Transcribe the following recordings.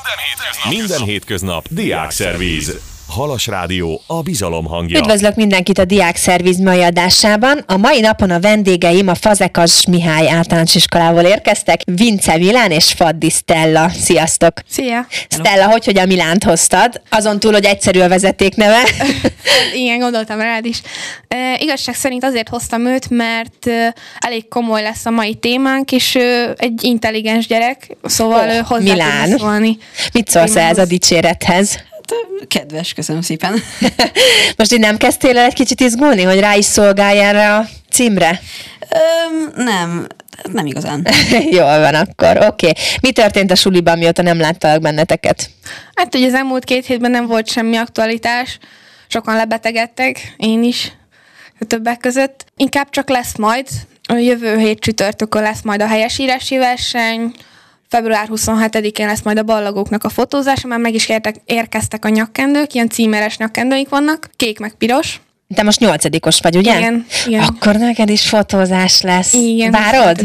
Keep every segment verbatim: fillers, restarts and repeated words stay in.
hétköznap, Minden hétköznap Diákszervíz. Halas Rádió, a bizalom hangja. Üdvözlök mindenkit a Diákszervíz mai adásában. A mai napon a vendégeim a Fazekas Mihály általános iskolából érkeztek. Vince Milán és Faddi Stella. Sziasztok! Szia! Stella, hogy, hogy a Milánt hoztad? Azon túl, hogy egyszerű a vezetékneve. Igen, gondoltam rád is. E, igazság szerint azért hoztam őt, mert e, elég komoly lesz a mai témánk, és e, egy intelligens gyerek, szóval oh, hozzá Milán. tudsz szólni. Mit szólsz ez a dicsérethez? Kedves, köszönöm szépen. Most így nem kezdtél el egy kicsit izgulni, hogy rá is szolgálj erre a címre? Öm, nem, nem igazán. Jól van akkor, oké. Okay. Mi történt a suliban, mióta nem láttalak benneteket? Hát ugye az elmúlt két hétben nem volt semmi aktualitás, sokan lebetegedtek, én is többek között. Inkább csak lesz majd, a jövő hét csütörtökön lesz majd a helyesírási verseny, február huszonhetedikén lesz majd a ballagóknak a fotózása, már meg is értek, érkeztek a nyakkendők, ilyen címeres nyakkendőink vannak, kék meg piros. Te most nyolcadikos vagy, ugye? Igen, igen. Akkor neked is fotózás lesz. Igen. Várod?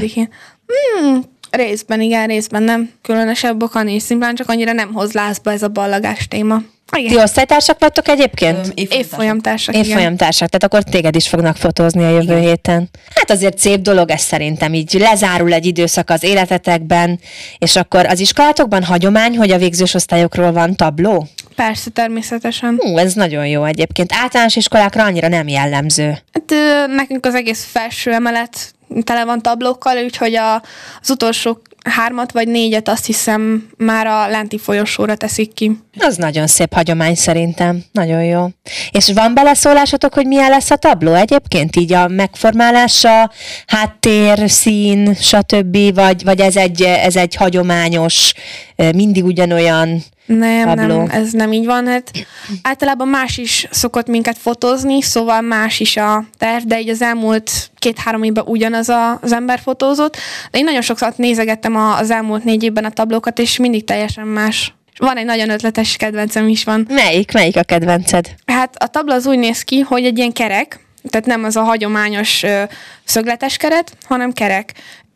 Hmm, részben igen, részben nem. Különösebb oka nincs, szimplán csak annyira nem hoz lázba ez a ballagás téma. Igen. Ti osztálytársak vagytok egyébként? Évfolyamtársak. Évfolyamtársak, tehát akkor téged is fognak fotózni a jövő igen. héten. Hát azért szép dolog ez szerintem, így lezárul egy időszak az életetekben, és akkor az iskolátokban hagyomány, hogy a végzős osztályokról van tabló? Persze, természetesen. Hú, ez nagyon jó egyébként. Általános iskolákra annyira nem jellemző. Hát nekünk az egész felső emelet tele van tablókkal, úgyhogy a, az utolsó hármat vagy négyet azt hiszem már a lenti folyosóra teszik ki. Az nagyon szép hagyomány szerintem. Nagyon jó. És van beleszólásotok, hogy milyen lesz a tabló egyébként? Így a megformálása, háttér, szín, stb. Vagy, vagy ez, egy, ez egy hagyományos, mindig ugyanolyan Nem, tabló? nem, ez nem így van. Hát általában más is szokott minket fotózni, szóval más is a terv, de így az elmúlt két-három évben ugyanaz a, az ember fotózott. De én nagyon sokszor nézegettem a, az elmúlt négy évben a tablókat, és mindig teljesen más. Van egy nagyon ötletes kedvencem is van. Melyik? Melyik a kedvenced? Hát a tabla az úgy néz ki, hogy egy ilyen kerek, tehát nem az a hagyományos ö, szögletes keret, hanem kerek.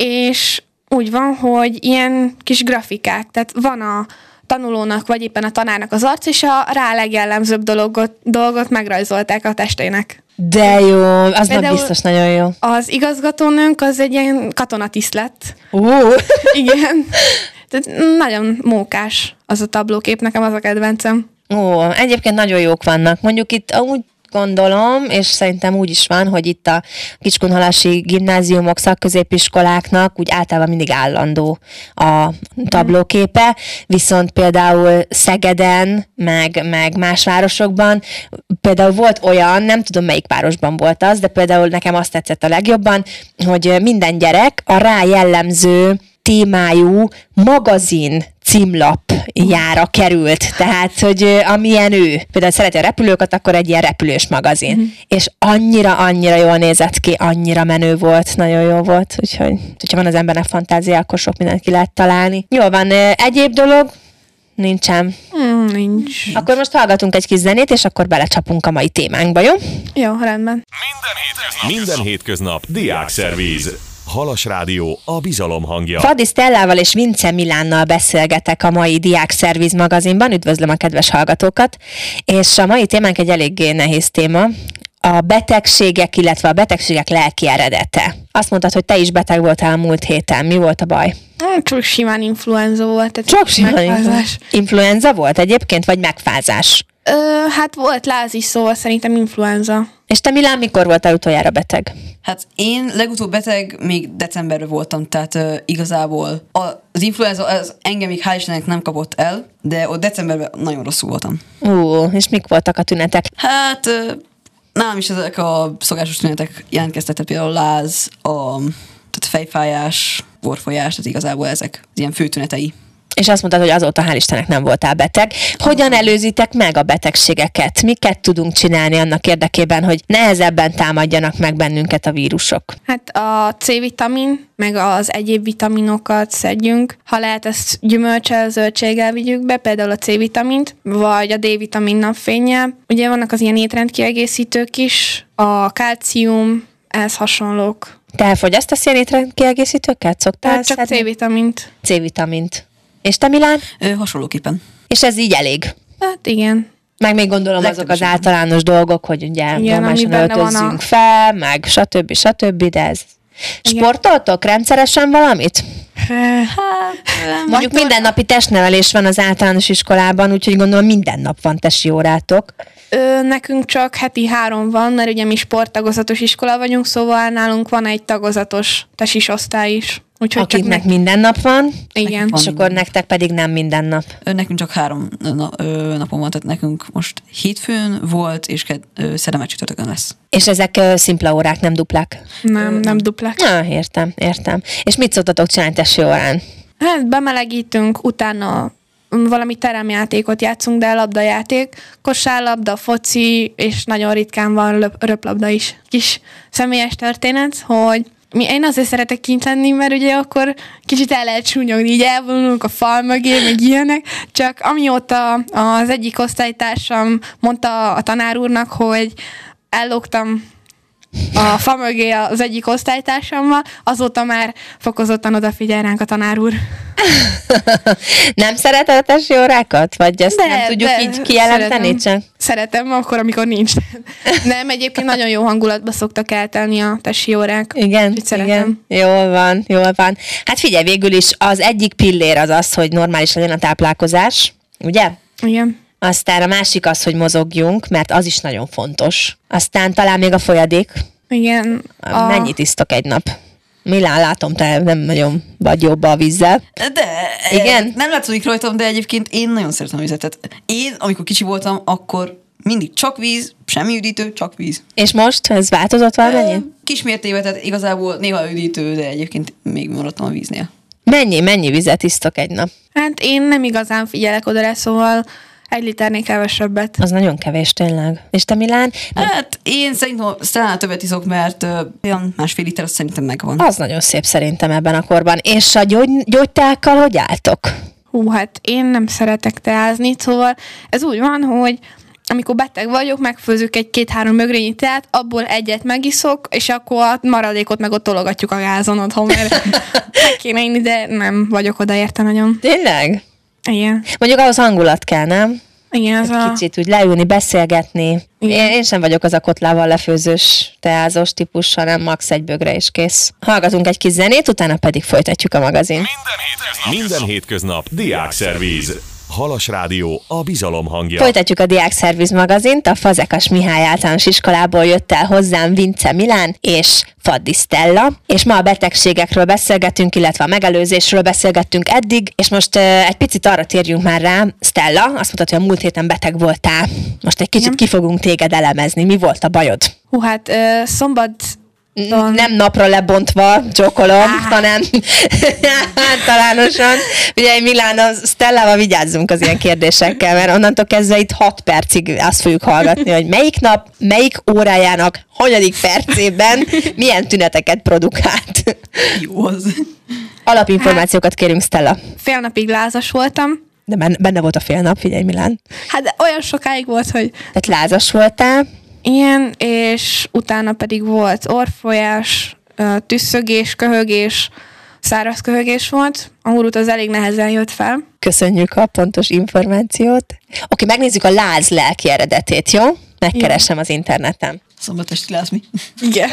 És úgy van, hogy ilyen kis grafikák, tehát van a tanulónak, vagy éppen a tanárnak az arc, és a rá legjellemzőbb dolgot, dolgot megrajzolták a testének. De jó, az nem biztos nagyon jó. Az igazgatónőnk az egy ilyen katonatiszt lett. Uh. Igen. Tehát nagyon mókás az a tablókép, nekem az a kedvencem. Ó, egyébként nagyon jók vannak. Mondjuk itt úgy gondolom, és szerintem úgy is van, hogy itt a Kiskunhalasi gimnáziumok, szakközépiskoláknak úgy általában mindig állandó a tablóképe, viszont például Szegeden, meg, meg más városokban, például volt olyan, nem tudom melyik városban volt az, de például nekem azt tetszett a legjobban, hogy minden gyerek a rá jellemző témájú magazin címlapjára került. Tehát, hogy amilyen ő. Például szereti a repülőket, akkor egy ilyen repülős magazin. Mm. És annyira-annyira jól nézett ki, annyira menő volt, nagyon jó volt. Úgyhogy, hogyha van az embernek fantázia, akkor sok mindent ki lehet találni. Jól van, egyéb dolog? Nincsen. Mm, nincs. Akkor most hallgatunk egy kis zenét, és akkor belecsapunk a mai témánkba, jó? Jó, rendben. Minden hétköznap, Minden hétköznap Diákszervíz. Halas Rádió, a bizalom hangja. Faddi Stellával és Vince Milánnal beszélgetek a mai Diákszervíz magazinban. Üdvözlöm a kedves hallgatókat. És a mai témánk egy eléggé nehéz téma. A betegségek, illetve a betegségek lelki eredete. Azt mondtad, hogy te is beteg voltál a múlt héten. Mi volt a baj? Csak simán influenza volt. Csak simán influenza. Influenza volt egyébként, vagy megfázás? Ö, hát volt láz is, szóval szerintem influenza. És te, Milán, mikor voltál utoljára beteg? Hát én legutóbb beteg még decemberben voltam, tehát uh, igazából a, az influenza az engem még hál' Istennek nem kapott el, de ott decemberben nagyon rosszul voltam. Ú, és mik voltak a tünetek? Hát uh, nálam is ezek a szokásos tünetek jelentkeztek, például láz, a tehát fejfájás, orrfolyás, tehát igazából ezek az ilyen fő tünetei. És azt mondtad, hogy azóta hál' Istennek nem voltál beteg. Hogyan előzitek meg a betegségeket? Miket tudunk csinálni annak érdekében, hogy nehezebben támadjanak meg bennünket a vírusok? Hát a C-vitamin, meg az egyéb vitaminokat szedjünk. Ha lehet, ezt gyümölcsel, zöldséggel vigyük be, például a C-vitamint, vagy a D-vitamin napfénnyel. Ugye vannak az ilyen étrendkiegészítők is, a kálcium, ehhez hasonlók. Te elfogyasztasz ilyen étrendkiegészítőket? Szoktál Tehát csak szedni? C-vitamint. C-vitamint. És te, Milán? Ö, hasonlóképpen. És ez így elég? Hát igen. Meg még gondolom azok az általánosan dolgok, hogy ugye igen, normálisan öltözzünk a... fel, meg stb. stb. De ez... Igen. Sportoltok rendszeresen valamit? Hát, Mondjuk mindennapi testnevelés van az általános iskolában, úgyhogy gondolom minden nap van testi órátok. Ö, nekünk csak heti három van, mert ugye mi sporttagozatos iskola vagyunk, szóval nálunk van egy tagozatos tesis osztály is. Úgyhogy akiknek csak ne... minden nap van, igen. és akkor nektek pedig nem minden nap. Nekünk csak három na, ö, napon van, tehát nekünk most hétfőn volt, és szerdán csütörtökön lesz. És ezek ö, szimpla órák, nem duplák? Nem, nem duplák. Na, értem, értem. És mit szoktatok csinálni testi órán? Hát bemelegítünk, utána valami teremjátékot játszunk, de labdajáték, kosárlabda, foci, és nagyon ritkán van löp- röplabda is. Kis személyes történet, hogy mi, én azért szeretek kint lenni, mert ugye akkor kicsit el lehet súnyogni, így elvonulunk a fal mögé, meg ilyenek, csak amióta az egyik osztálytársam mondta a tanár úrnak, hogy ellógtam a fa mögé az egyik osztálytársammal, azóta már fokozottan odafigyel ránk a tanár úr. Nem szereted a testi órákat? Vagy ezt de, nem tudjuk de, így kijelenteni csak? Szeretem, akkor, amikor nincs. Nem, egyébként nagyon jó hangulatba szoktak eltelni a testi órák. Igen, igen. Jól van, jól van. Hát figyelj, végül is az egyik pillér az az, hogy normális legyen a táplálkozás, ugye? Igen. Aztán a másik az, hogy mozogjunk, mert az is nagyon fontos. Aztán talán még a folyadék. Igen. A... Mennyit isztok egy nap? Milán, látom, te nem nagyon vagy jobb a vízzel. De, igen? Nem látszik rajtam, de egyébként én nagyon szeretem a vizet. Én, amikor kicsi voltam, akkor mindig csak víz, semmi üdítő, csak víz. És most ez változott valamennyi? Kismértékben, tehát igazából néha üdítő, de egyébként még maradtam a víznél. Mennyi, mennyi vizet isztok egy nap? Hát én nem igazán figyelek oda rá, szóval egy liternél kevesebbet. Az nagyon kevés tényleg. És te, Milán? Hát én szerintem talán többet iszok, mert uh, olyan másfél liter azt szerintem megvan. Az nagyon szép szerintem ebben a korban. És a gyógy, gyógyteákkal hogy álltok? Hú, hát én nem szeretek teázni, szóval ez úgy van, hogy amikor beteg vagyok, megfőzünk egy két-három mögrényi teát, abból egyet megiszok, és akkor a maradékot meg ott tologatjuk a gázon otthon, mert meg kéne inni, de nem vagyok oda érte nagyon. Tényleg? Igen. Mondjuk ahhoz hangulat kell, nem? Igen, ez a... Kicsit úgy leülni, beszélgetni. Én, én sem vagyok az a kotlával lefőzős, teázós típus, hanem max egy bögre és kész. Hallgatunk egy kis zenét, utána pedig folytatjuk a magazin. Minden hétköznap, Minden hétköznap Diákszervíz. Halas Rádió, a bizalom hangja. Folytatjuk a Diákszerviz magazint. A Fazekas Mihály általános iskolából jött el hozzám Vince Milán és Faddi Stella, és ma a betegségekről beszélgetünk, illetve a megelőzésről beszélgettünk eddig, és most uh, egy picit arra térjünk már rá. Stella, azt mondtad, hogy a múlt héten beteg voltál. Most egy kicsit ki fogunk téged elemezni. Mi volt a bajod? Hú, hát uh, szombat nem napra lebontva csokolom, ah. hanem általánosan. Ugye Milán, a Stellával vigyázzunk az ilyen kérdésekkel, mert onnantól kezdve itt hat percig azt fogjuk hallgatni, hogy melyik nap, melyik órájának, hanyadik percében milyen tüneteket produkált. Jó az. Alapinformációkat kérünk, Stella. Fél napig lázas voltam. De benne volt a fél nap, figyelj, Milán. Hát de olyan sokáig volt, hogy... Tehát lázas voltál. Igen, és utána pedig volt orrfolyás, tüsszögés, köhögés, száraz köhögés volt. A hurut az elég nehezen jött fel. Köszönjük a pontos információt. Oké, megnézzük a láz lelki eredetét, jó? Megkeresem az interneten. Szombatesti láz mi? Igen.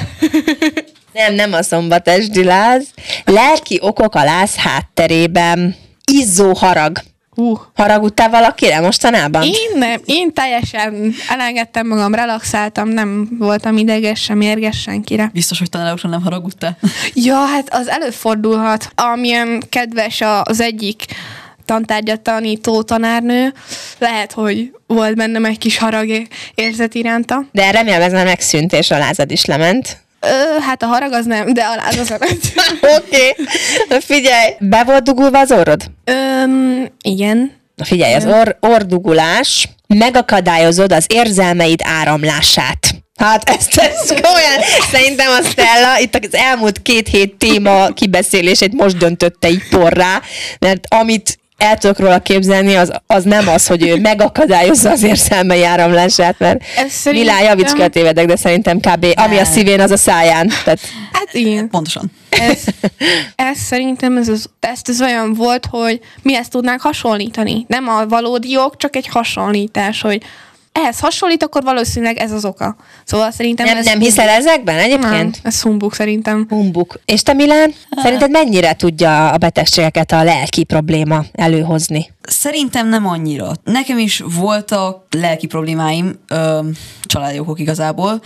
Nem, nem a szombatesti láz. Lelki okok a láz hátterében. Izzó harag. Uh. Haragudtál valakire mostanában? Én nem, én teljesen elengedtem magam, relaxáltam, nem voltam ideges sem, mérges senkire. Biztos, hogy tanárokra nem haragudtál? Ja, hát az előfordulhat. Amilyen kedves az egyik tantárgyat tanító tanárnő, lehet, hogy volt bennem egy kis harag érzet iránta. De remélem ez már megszűnt, és a lázad is lement. Ö, hát a harag az nem, de a láz az nem. Oké. Okay. Figyelj, be volt dugulva az orrod? Öm, igen. Na figyelj, az orr, orrdugulás, megakadályozod az érzelmeid áramlását. Hát ezt, ezt olyan, szerintem a Stella itt az elmúlt két hét téma kibeszélését most döntötte így porrá, mert amit el tudok róla képzelni, az, az nem az, hogy ő megakadályozza az érzelmei áramlását, mert Milán, javíts ki, a tévedek, de szerintem kb. Ami a szívén, az a száján. Tehát... Hát igen. Pontosan. Ez, ez szerintem ez az, ezt az olyan volt, hogy mi ezt tudnánk hasonlítani. Nem a valódi ok, csak egy hasonlítás, hogy ehhez hasonlít, akkor valószínűleg ez az oka. Szóval szerintem nem, ez... Nem hiszel ezekben egyébként? Nem, ez humbug szerintem. Humbug. És te, Milán, szerinted mennyire tudja a betegségeket a lelki probléma előhozni? Szerintem nem annyira. Nekem is voltak lelki problémáim, ö, családi okok igazából,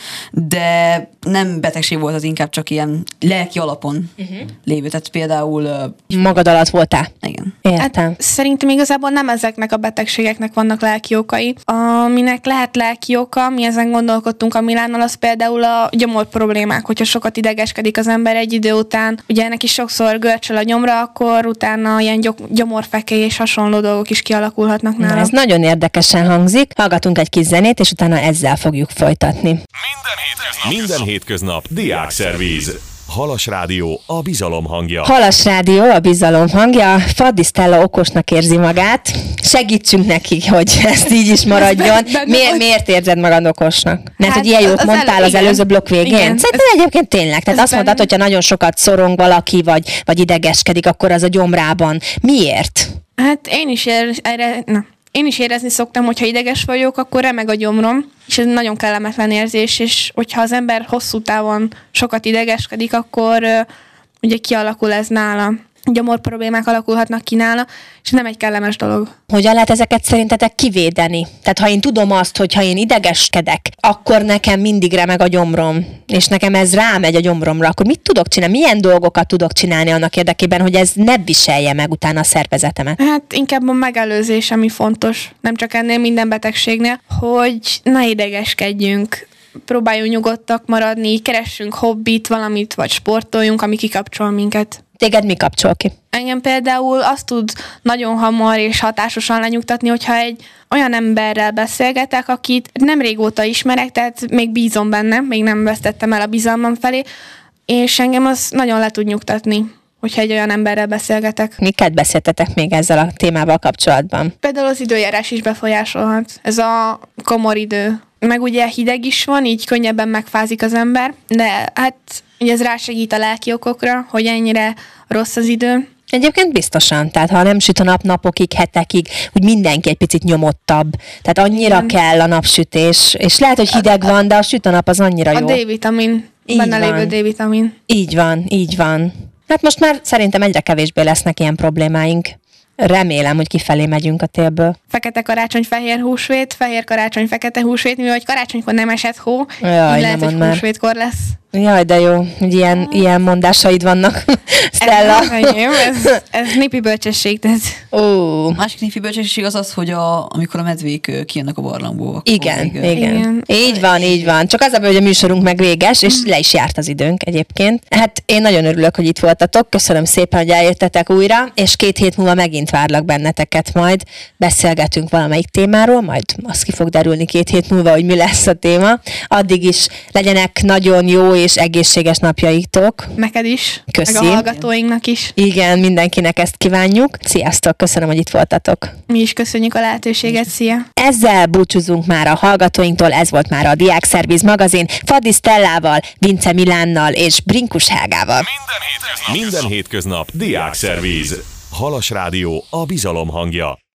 de nem betegség volt, az inkább csak ilyen lelki alapon uh-huh. lévő. Tehát például... Ö, Magad alatt voltál? Igen. Értem. Hát, szerintem igazából nem ezeknek a betegségeknek vannak lelki okai. Aminek lehet lelki oka, mi ezen gondolkodtunk a Milánnal, az például a gyomor problémák. Hogyha sokat idegeskedik az ember egy idő után, ugye ennek is sokszor görcsöl a nyomra, akkor utána ilyen gyomorfekély és hasonló dolgok is kialakulhatnak nála. Na, ez nagyon érdekesen hangzik. Hallgatunk egy kis zenét, és utána ezzel fogjuk folytatni. Minden hétköznap, Minden hétköznap Diák Szervíz. Halas Rádió, a bizalom hangja. Halas Rádió, a bizalom hangja. Faddi Stella okosnak érzi magát. Segítsünk neki, hogy ezt így is maradjon. Miért, miért érzed magad okosnak? Mert hát, hogy ilyen jót mondtál elő, az előző blokk végén. Igen, szerintem ez, egyébként tényleg. Tehát azt mondtad, hogyha nagyon sokat szorong valaki, vagy, vagy idegeskedik, akkor az a gyomrában. Miért? Hát én is ér, erre, na, én is érezni szoktam, hogyha ideges vagyok, akkor remeg a gyomrom, és ez nagyon kellemetlen érzés, és hogyha az ember hosszú távon sokat idegeskedik, akkor uh, ugye kialakul ez nála. Gyomor problémák alakulhatnak ki nála, és nem egy kellemes dolog. Hogyan lehet ezeket szerintetek kivédeni? Tehát ha én tudom azt, hogy ha én idegeskedek, akkor nekem mindig remeg a gyomrom, és nekem ez rámegy a gyomromra, akkor mit tudok csinálni? Milyen dolgokat tudok csinálni annak érdekében, hogy ez ne viselje meg utána a szervezetemet? Hát inkább a megelőzés, ami fontos, nem csak ennél, minden betegségnél, hogy ne idegeskedjünk, próbáljunk nyugodtak maradni, keressünk hobbit, valamit, vagy sportoljunk, ami kikapcsol minket. Téged mi kapcsol ki? Engem például azt tud nagyon hamar és hatásosan lenyugtatni, hogyha egy olyan emberrel beszélgetek, akit nem régóta ismerek, tehát még bízom benne, még nem vesztettem el a bizalmam felé, és engem az nagyon le tud nyugtatni, hogyha egy olyan emberrel beszélgetek. Miket beszéltetek még ezzel a témával kapcsolatban? Például az időjárás is befolyásolhat. Ez a komor idő. Meg ugye hideg is van, így könnyebben megfázik az ember, de hát ugye ez rásegít a lelki okokra, hogy ennyire rossz az idő. Egyébként biztosan, tehát ha nem süt a nap napokig, hetekig, úgy mindenki egy picit nyomottabb. Tehát annyira Igen. kell a napsütés, és lehet, hogy hideg van, de a süt a nap az annyira a jó. A D-vitamin, így benne van. Lévő D-vitamin. Így van, így van. Hát most már szerintem egyre kevésbé lesznek ilyen problémáink. Remélem, hogy kifelé megyünk a télből. Fekete karácsony, fehér húsvét, fehér karácsony, fekete húsvét, mivel hogy karácsonykor nem esett hó, Jaj, így lehet, hogy már. Húsvétkor lesz. Jaj, de jó, hogy ilyen, ilyen mondásaid vannak, Stella. Ez, ez, ez népi bölcsesség, tehát. Ó. Másik népi bölcsesség az az, hogy a, amikor a medvék kijönnek a barlangból. Igen, még, igen, igen. Így van, így van. Csak az a baj, hogy a műsorunk meg véges, és le is járt az időnk egyébként. Hát én nagyon örülök, hogy itt voltatok. Köszönöm szépen, hogy eljöttetek újra, és két hét múlva megint várlak benneteket majd. Beszélgetünk valamelyik témáról, majd az ki fog derülni két hét múlva, hogy mi lesz a téma. Addig is legyenek nagyon jó és egészséges napjaitok. Neked is. Köszi. Meg a hallgatóinknak is. Igen, mindenkinek ezt kívánjuk. Sziasztok, köszönöm, hogy itt voltatok. Mi is köszönjük a lehetőséget, szia! Ezzel búcsúzunk már a hallgatóinktól, ez volt már a Diák Szervíz magazin, Faddi Stellával, Vince Milánnal és Brinkus Hágával. Minden hétköznap, Minden hétköznap Diák Szervíz. Halas Rádió, a bizalom hangja.